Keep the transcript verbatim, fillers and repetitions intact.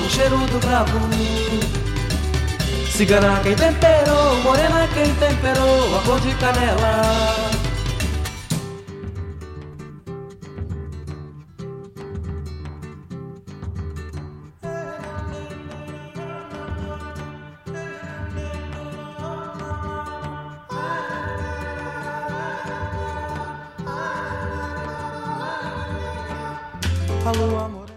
cheiro do bravo. Cigana quem temperou, morena quem temperou, a cor de canela. Alô, amor.